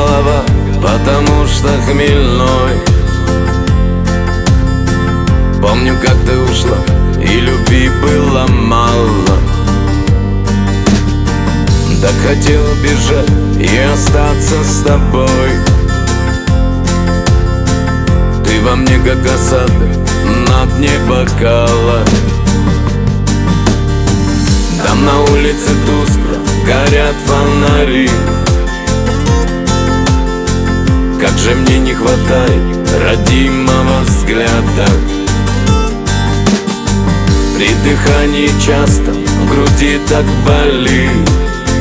голова, потому что хмельной. Помню, как ты ушла, и любви было мало. Так хотел бежать и остаться с тобой. Ты во мне как осадок на дне бокала. Там на улице тускло горят фонари. Как же мне не хватает родимого взгляда. При дыхании часто в груди так болит.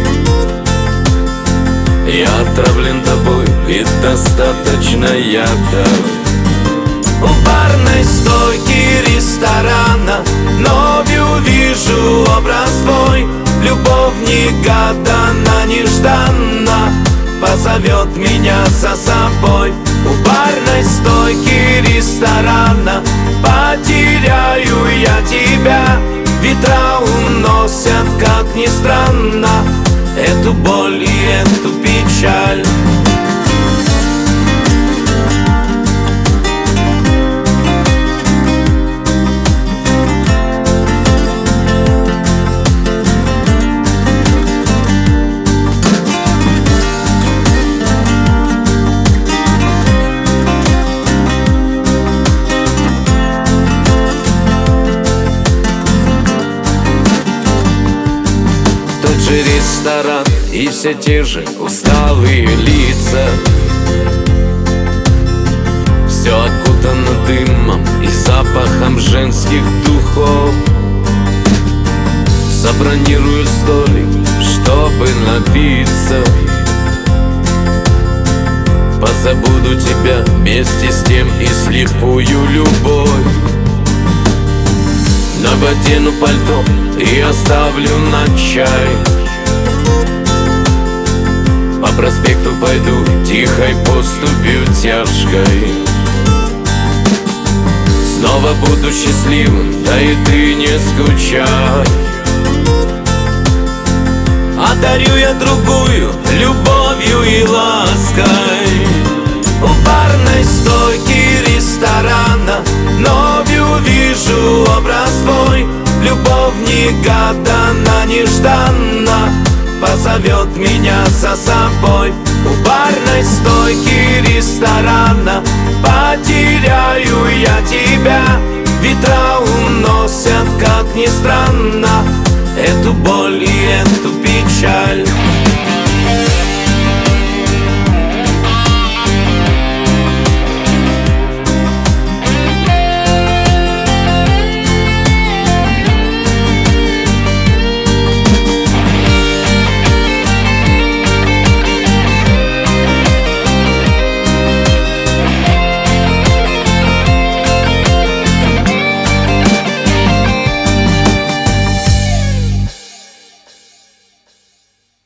Я отравлен тобой, ведь достаточно яда. У барной стойки ресторана новью вижу образ твой. Любовь негаданно, нежданно позовет меня за собой. У барной стойки ресторана потеряю я тебя. Ветра уносят, как ни странно, эту боль и эту печаль. Тот же ресторан и все те же усталые лица. Все окутано дымом и запахом женских духов. Забронирую столик, чтобы напиться. Позабуду тебя вместе с тем и слепую любовь. Надену пальто и оставлю на чай. По проспекту пойду тихой поступью тяжкой. Снова буду счастливым, да и ты не скучай. Одарю я другую любовью и лаской. У барной стойки ресторана новью вижу образ твой. Любовь негаданно, нежданно позовет меня за собой. У барной стойки ресторана потеряю я тебя. Ветра уносят, как ни странно, эту боль и эту печаль.